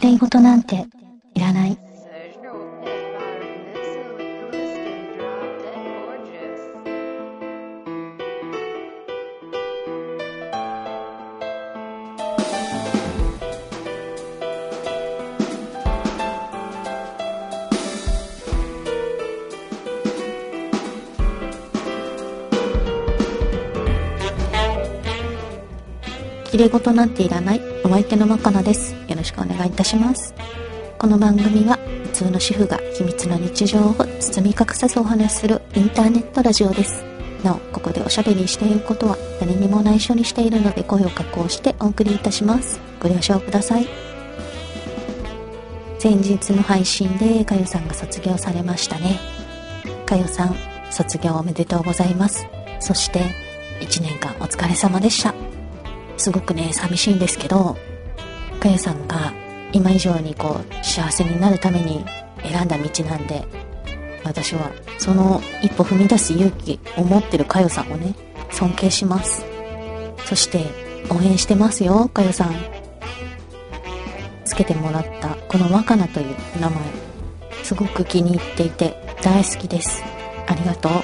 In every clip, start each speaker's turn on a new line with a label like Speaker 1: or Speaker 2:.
Speaker 1: れい事なんていらない。きれい事なんていらない。お相手のまかなです。よろしくお願いいたします。この番組は普通の主婦が秘密の日常を包み隠さずお話しするインターネットラジオです。なお、ここでおしゃべりしていることは誰にも内緒にしているので、声を加工してお送りいたします。ご了承ください。前日の配信でかよさんが卒業されましたね。かよさん、卒業おめでとうございます。そして1年間お疲れ様でした。すごくね、寂しいんですけど、かよさんが今以上に幸せになるために選んだ道なんで、私はその一歩踏み出す勇気を持ってるかよさんをね、尊敬します。そして応援してますよ。かよさん、つけてもらったこの若菜という名前、すごく気に入っていて大好きです。ありがとう。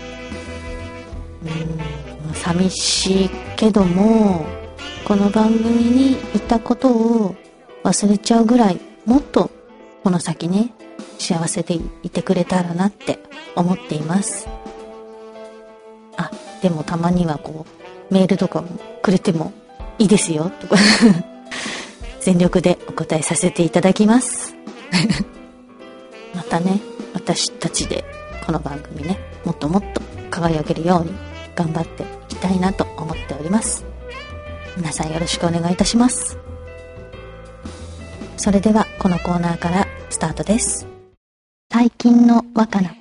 Speaker 1: 寂しいけども、この番組にいたことを忘れちゃうぐらい、もっとこの先ね、幸せでいてくれたらなって思っています。あ、でもたまにはメールとかもくれてもいいですよとか全力でお答えさせていただきますまたね、私たちでこの番組ね、もっともっと輝けるように頑張っていきたいなと思っております。皆さんよろしくお願いいたします。それではこのコーナーからスタートです。最近の若菜。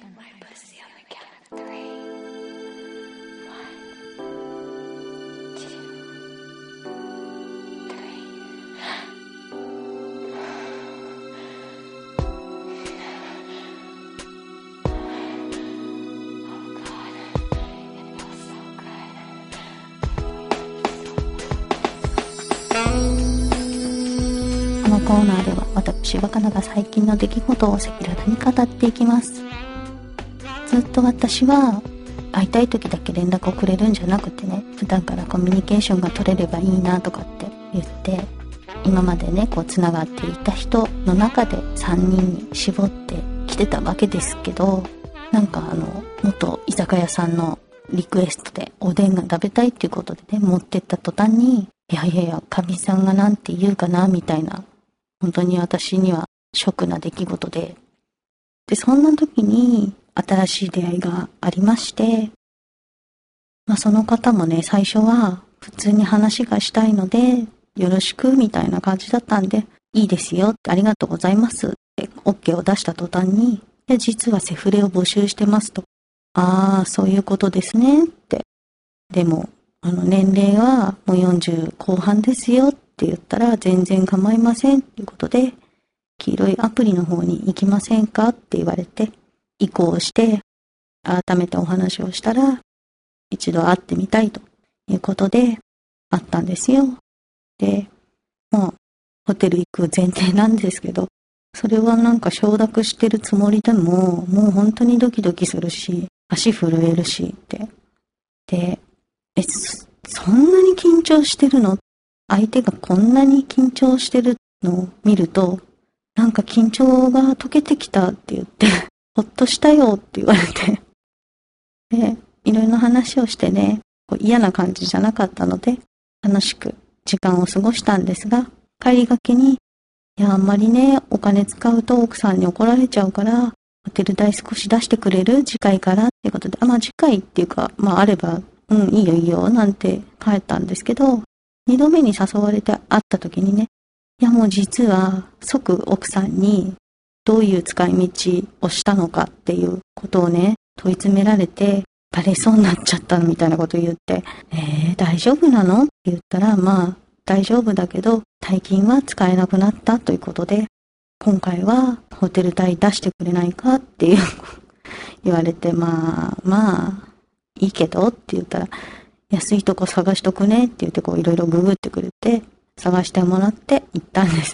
Speaker 1: このコーナーでは私若菜が最近の出来事を赤裸々に語っていきます。ずっと私は会いたい時だけ連絡をくれるんじゃなくてね、普段からコミュニケーションが取れればいいなとかって言って、今までねつながっていた人の中で3人に絞ってきてたわけですけど、なんか元居酒屋さんのリクエストでおでんが食べたいっていうことでね、持ってった途端に、いやかみさんがなんて言うかなみたいな、本当に私にはショックな出来事で、そんな時に新しい出会いがありまして、その方もね、最初は普通に話がしたいのでよろしくみたいな感じだったんで、いいですよって、ありがとうございますって OK を出した途端に、実はセフレを募集してますと。ああ、そういうことですねって。でも年齢はもう40後半ですよって言ったら、全然構いませんっていうことで、黄色いアプリの方に行きませんかって言われて、移行して改めてお話をしたら、一度会ってみたいということで会ったんですよ。で、もうホテル行く前提なんですけど、それはなんか承諾してるつもりでも、もう本当にドキドキするし、足震えるしって。で、そんなに緊張してるの？相手がこんなに緊張してるのを見ると、なんか緊張が解けてきたって言って、ほっとしたよって言われて。で、いろいろな話をしてね、嫌な感じじゃなかったので、楽しく時間を過ごしたんですが、帰りがけに、あんまりね、お金使うと奥さんに怒られちゃうから、ホテル代少し出してくれる？次回からってことで、次回っていうか、あれば、いいよいいよ、なんて帰ったんですけど、2度目に誘われて会った時にね、もう実は即奥さんにどういう使い道をしたのかっていうことをね、問い詰められて、バレそうになっちゃったみたいなことを言って、大丈夫なのって言ったら、大丈夫だけど、大金は使えなくなったということで、今回はホテル代出してくれないかっていう言われて、いいけどって言ったら、安いとこ探しとくねって言って、いろいろググってくれて、探してもらって行ったんですが、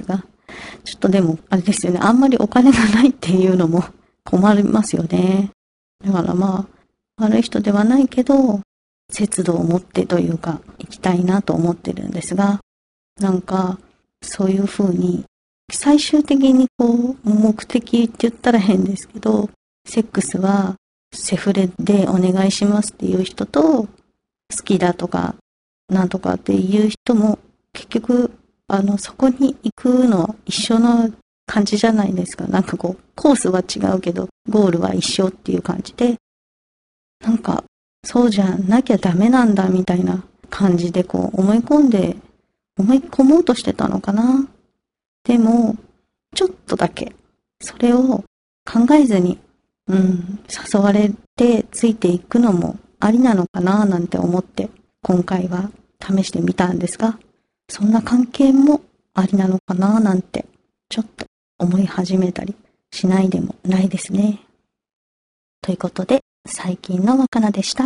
Speaker 1: ちょっとでも、あれですよね。あんまりお金がないっていうのも困りますよね。だからまあ、悪い人ではないけど、節度を持ってというか、行きたいなと思ってるんですが、なんか、そういう風に、最終的にこう、目的って言ったら変ですけど、セックスはセフレでお願いしますっていう人と、好きだとか、なんとかっていう人も、結局、そこに行くのは一緒の感じじゃないですか。なんかこう、コースは違うけど、ゴールは一緒っていう感じで、なんか、そうじゃなきゃダメなんだみたいな感じでこう思い込もうとしてたのかな。でも、ちょっとだけ、それを考えずに、誘われてついていくのもありなのかななんて思って、今回は試してみたんですが、そんな関係もありなのかななんて、ちょっと思い始めたりしないでもないですね。ということで、最近の若菜でした。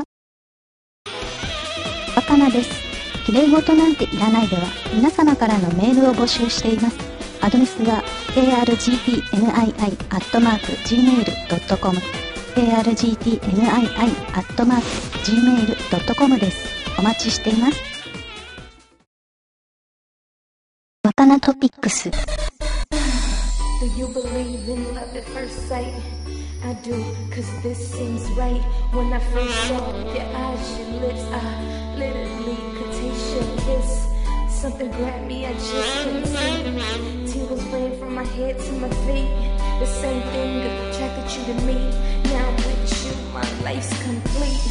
Speaker 1: 若菜です。綺麗事なんていらないでは、皆様からのメールを募集しています。アドレスは argtnii@gmail.com argtnii@gmail.com です。お待ちしています。若菜トピックス。
Speaker 2: Do you believe in love at first sight? I do, cause this seems right. When I first saw your eyes, your lips, I literally could taste your kiss. Something grabbed me, I just couldn't see. Tears ran from my head to my feet. The same thing attracted you to me. Now with you, my life's complete.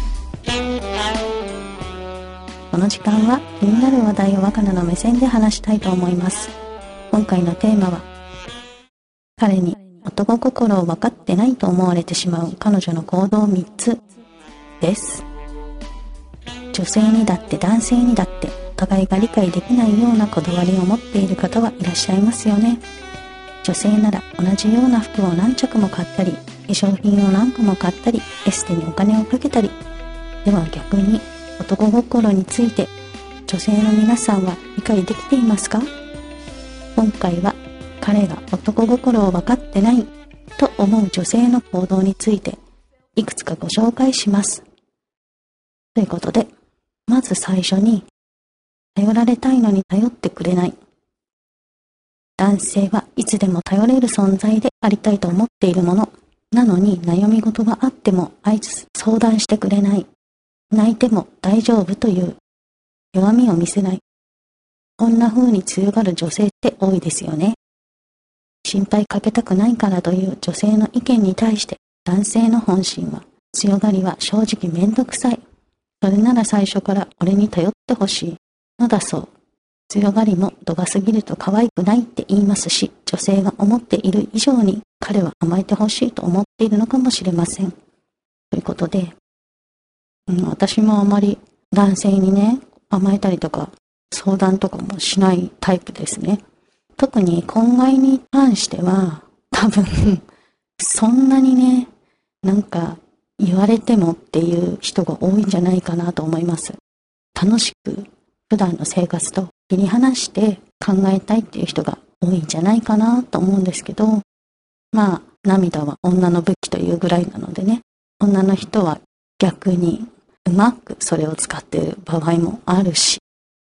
Speaker 1: この時間は気になる話題を若菜の目線で話したいと思います。今回のテーマは、彼に男心を分かってないと思われてしまう彼女の行動3つです。女性にだって男性にだってお互いが理解できないようなこだわりを持っている方はいらっしゃいますよね。女性なら同じような服を何着も買ったり、化粧品を何個も買ったり、エステにお金をかけたり。では逆に男心について女性の皆さんは理解できていますか？今回は彼が男心を分かってないと思う女性の行動についていくつかご紹介します。ということで、まず最初に、頼られたいのに頼ってくれない。男性はいつでも頼れる存在でありたいと思っているもの。なのに悩み事があっても相談してくれない。泣いても大丈夫という弱みを見せない。こんな風に強がる女性って多いですよね。心配かけたくないからという女性の意見に対して男性の本心は、強がりは正直めんどくさい。それなら最初から俺に頼ってほしいのだそう。強がりも度が過ぎると可愛くないって言いますし、女性が思っている以上に彼は甘えてほしいと思っているのかもしれません。ということで、私もあまり男性にね、甘えたりとか相談とかもしないタイプですね。特に婚外に関しては多分そんなにね、なんか言われてもっていう人が多いんじゃないかなと思います。楽しく普段の生活と切り離して考えたいっていう人が多いんじゃないかなと思うんですけど、まあ涙は女の武器というぐらいなのでね、女の人は逆にうまくそれを使っている場合もあるし、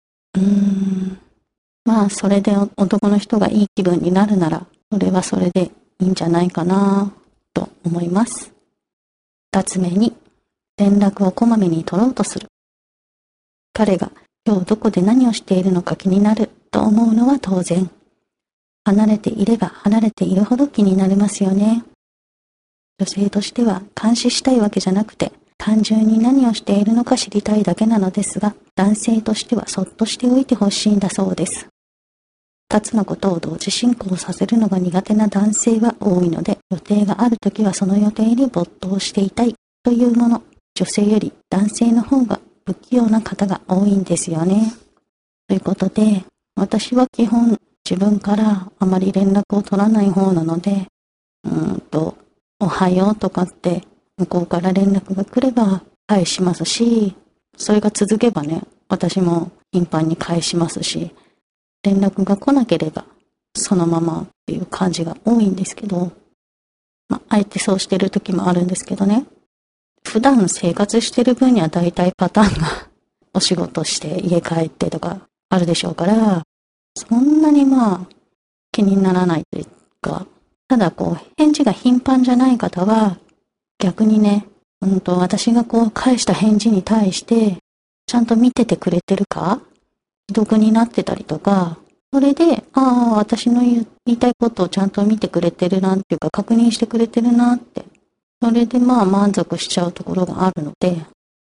Speaker 1: まあそれで男の人がいい気分になるなら、それはそれでいいんじゃないかなと思います。2つ目に、連絡をこまめに取ろうとする。彼が今日どこで何をしているのか気になると思うのは当然。離れていれば離れているほど気になりますよね。女性としては監視したいわけじゃなくて、単純に何をしているのか知りたいだけなのですが、男性としてはそっとしておいてほしいんだそうです。2つのことを同時進行させるのが苦手な男性は多いので、予定があるときはその予定に没頭していたいというもの。女性より男性の方が不器用な方が多いんですよね。ということで、私は基本自分からあまり連絡を取らない方なので、おはようとかって向こうから連絡が来れば返しますし、それが続けばね、私も頻繁に返しますし、連絡が来なければそのままっていう感じが多いんですけど、あえてそうしてる時もあるんですけどね。普段生活してる分には大体パターンがお仕事して家帰ってとかあるでしょうから、そんなに気にならないというか、ただ返事が頻繁じゃない方は逆にね、私が返した返事に対してちゃんと見ててくれてるか、既読になってたりとか、それで、私の言いたいことをちゃんと見てくれてるなっていうか、確認してくれてるなって。それで満足しちゃうところがあるので、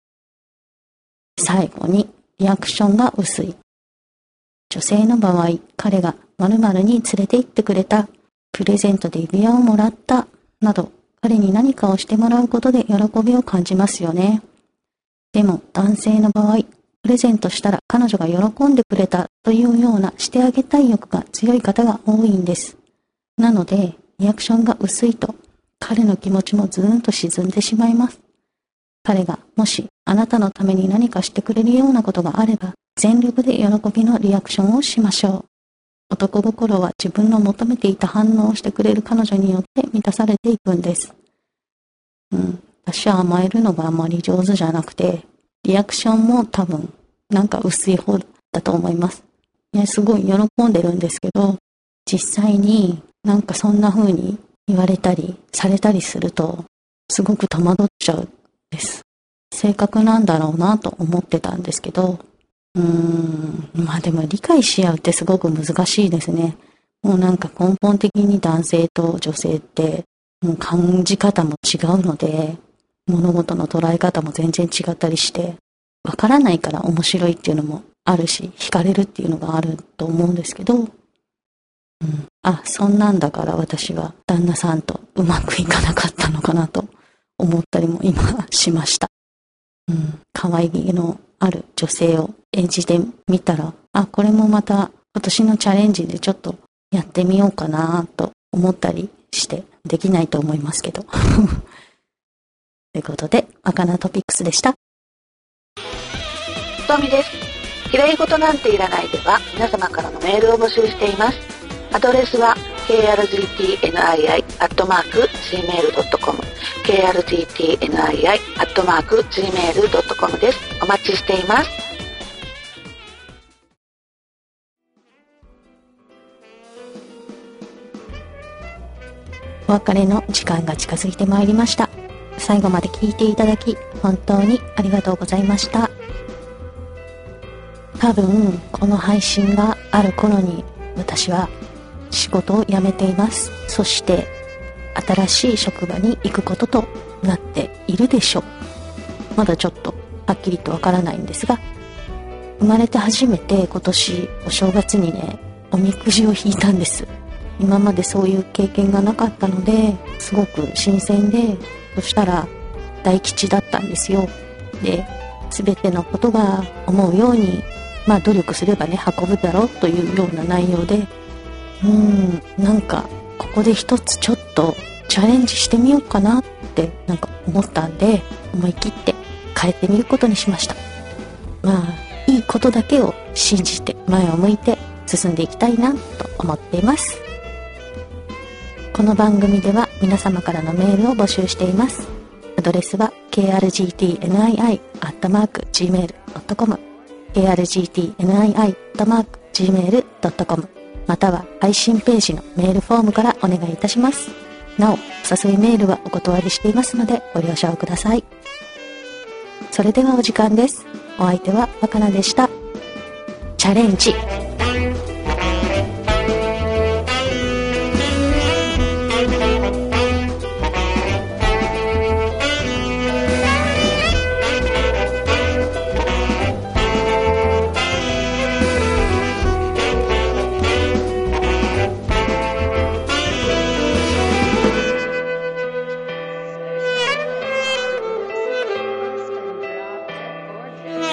Speaker 1: 最後に、リアクションが薄い。女性の場合、彼が〇〇に連れて行ってくれた、プレゼントで指輪をもらった、など、彼に何かをしてもらうことで喜びを感じますよね。でも、男性の場合、プレゼントしたら彼女が喜んでくれたというようなしてあげたい欲が強い方が多いんです。なので、リアクションが薄いと、彼の気持ちもずーんと沈んでしまいます。彼がもしあなたのために何かしてくれるようなことがあれば、全力で喜びのリアクションをしましょう。男心は自分の求めていた反応をしてくれる彼女によって満たされていくんです。私は甘えるのがあまり上手じゃなくて、リアクションも多分薄い方だと思います。すごい喜んでるんですけど、実際にそんな風に言われたりされたりすると、すごく戸惑っちゃうんです。性格なんだろうなと思ってたんですけど、でも理解し合うってすごく難しいですね。もう根本的に男性と女性ってもう感じ方も違うので、物事の捉え方も全然違ったりして、わからないから面白いっていうのもあるし、惹かれるっていうのがあると思うんですけど、そんなんだから私は旦那さんとうまくいかなかったのかなと思ったりも今しました。可愛げのある女性を演じてみたら、これもまた今年のチャレンジでちょっとやってみようかなと思ったりして、できないと思いますけど。ということで、わかなトピックスでした。
Speaker 3: とみです。きれい事なんていらないでは皆様からのメールを募集しています。アドレスは krgtnii@gmail.com krgtnii@gmail.com です。お待ちしています。
Speaker 1: お別れの時間が近づいてまいりました。最後まで聞いていただき本当にありがとうございました。多分この配信がある頃に私は仕事を辞めています。そして新しい職場に行くこととなっているでしょう。まだちょっとはっきりとわからないんですが、生まれて初めて今年お正月にね、おみくじを引いたんです。今までそういう経験がなかったので、すごく新鮮で、そしたら大吉だったんですよ。で、全てのことが思うように努力すればね、運ぶだろうというような内容で、ここで一つちょっとチャレンジしてみようかなって思ったんで、思い切って変えてみることにしました。いいことだけを信じて前を向いて進んでいきたいなと思っています。この番組では皆様からのメールを募集しています。アドレスは krgtnii@gmail.com krgtnii@gmail.com または配信ページのメールフォームからお願いいたします。なお、お誘いメールはお断りしていますのでご了承ください。それではお時間です。お相手は若菜でした。チャレンジ。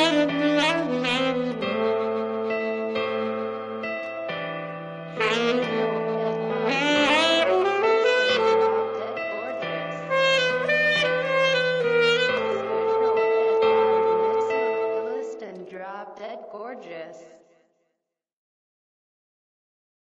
Speaker 2: Thank you.